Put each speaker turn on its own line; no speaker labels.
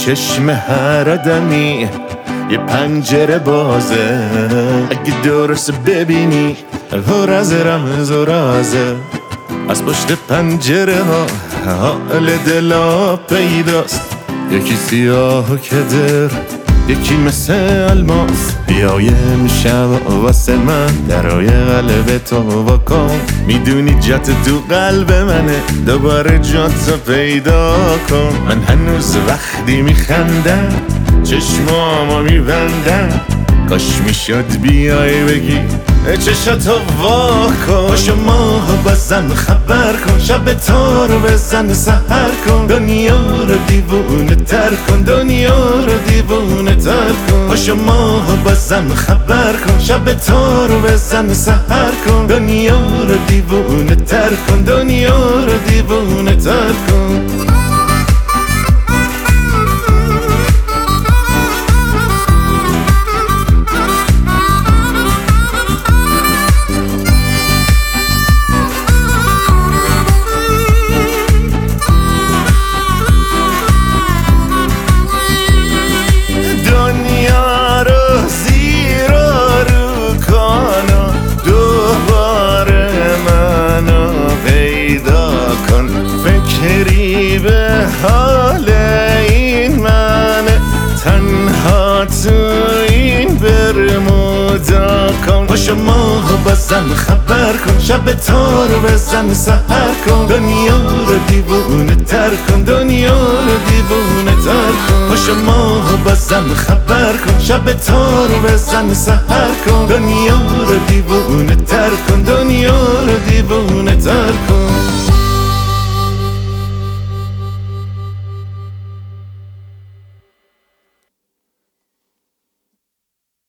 چشم هر آدمی یه پنجره بازه، اگه درست ببینی پر از رمز و رازه. از پشت پنجره ها حال دلا پیداست، یکی سیاه و کدر، یکی مثل الماس. بیایم شب واسه من درای قلب تو واکن، میدونی جات تو قلب منه، دوباره جاتو پیدا کن. من هنوز وقتی میخندم چشمامو میبندم، کاش میشد بیای بگی چشاتو واکن. پاشو ماهو بازم خبر کن، شب تو رو بزن سحر کن، دنیا رو دیوونه تر کن، دنیا رو دیوونه تر کن. پاشو ماهو بازم خبر کن، شب تو رو بزن سحر کن، دنیا رو دیوونه تر کن، دنیا رو دیوونه تر کن. فکری به حال این منه، تنها تو این برمودا کن. پاشو ماهو بازم خبر کن، شب تو رو بزن سحر کن، دنیا رو دیوونه تر کن، دنیا رو دیوونه تر کن. پاشو ماهو بازم خبر کن، شب تو رو بزن سحر کن، دنیا رو دیوونه تر کن، دنیا رو دیوونه تر کن.